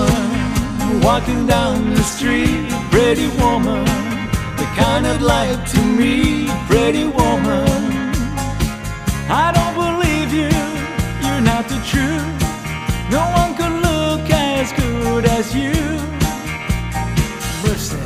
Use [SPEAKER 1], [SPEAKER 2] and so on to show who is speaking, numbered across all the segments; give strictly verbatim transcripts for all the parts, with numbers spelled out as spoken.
[SPEAKER 1] woman walking down the street, pretty woman, the kind I'd like to meet, pretty woman. I don't believe you, you're not the truth. No one could look as good as you. Mercy.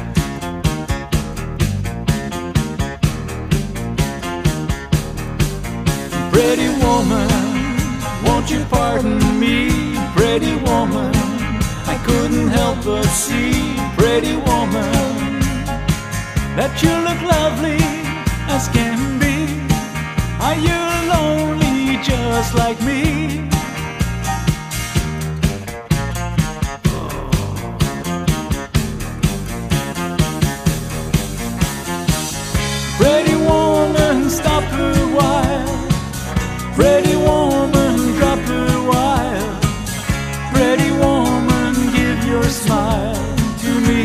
[SPEAKER 1] Pretty woman, won't you pardon me, pretty woman, I couldn't help but see, pretty woman, that you look lovely as can be. Are you lonely just like me? Pretty woman, stop a while. Pretty woman, drop a while. Pretty woman, give your smile to me.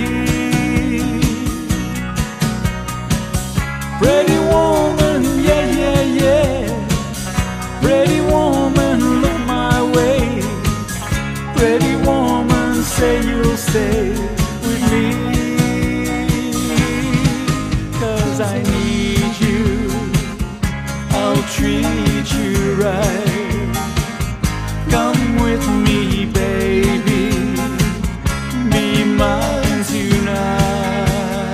[SPEAKER 1] Pretty woman, yeah, yeah, yeah. Pretty woman, look my way. Pretty woman, say you'll stay with me. 'Cause I need you, I'll treat you right. Come with me, baby, be mine tonight.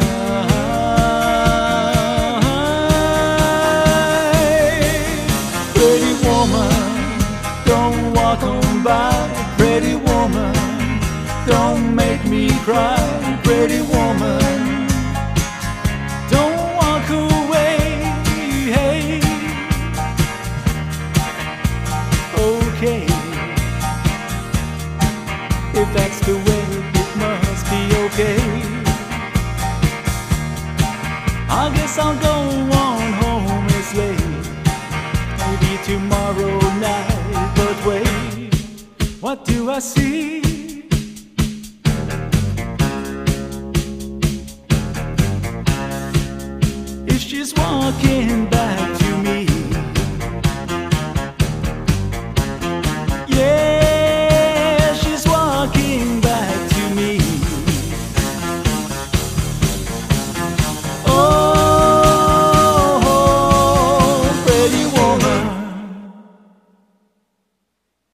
[SPEAKER 1] Pretty woman, don't walk on by. Pretty woman, don't make me cry. Pretty woman, don't walk away. Hey, okay, if that's the way, it must be okay. I guess I'll go on home, it's late. Maybe tomorrow night, but wait, what do I see? If she's walking